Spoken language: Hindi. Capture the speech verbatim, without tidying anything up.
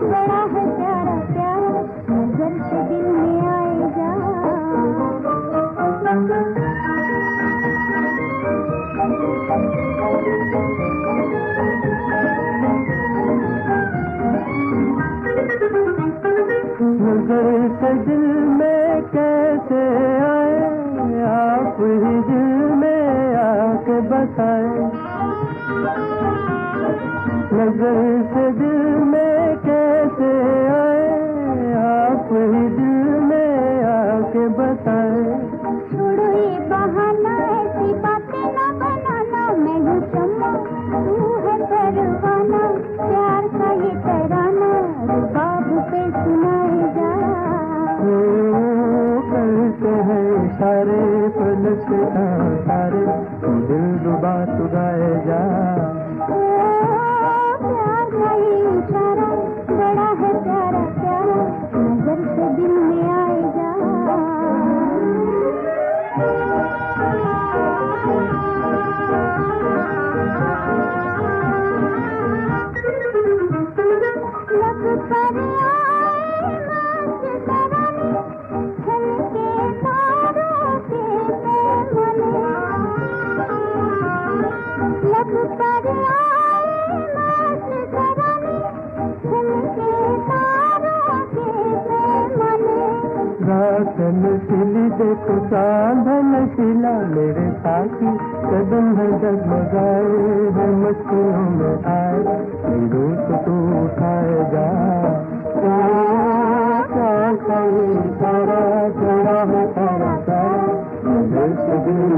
बड़ा है प्यारा प्यारा, नजर से दिल में आएगा। नजर से दिल में कैसे आए, आप ही दिल में आके बताए। नजर से दिल में कैसे आए, आप ही दिल में आके बताए। छोड़ो ये बहाना, ऐसी बातें ना बनाना, मैं हूँ शम्मा तू है परवाना, प्यार का ये तराना रुबाब पे सुनाए जा। करते हैं सारे पल से सारे, दिल डुबा तू गाए जा। प्यार का ये इशारा बड़ा है प्यारा प्यारा, नजर से दिल में आएगा। लब पर आए मस्त तराने, छलके तारों के पैमाने। लब पर आए मस्त तराने, छलके तारों के पैमाने। रात नशीली देखो चांद नशीला, मेरे साथी कदम है जगमगाए, हम मस्तियों में आए, रूप तू उठाए जा। सारा सारा सारा सारा, नजर से दिल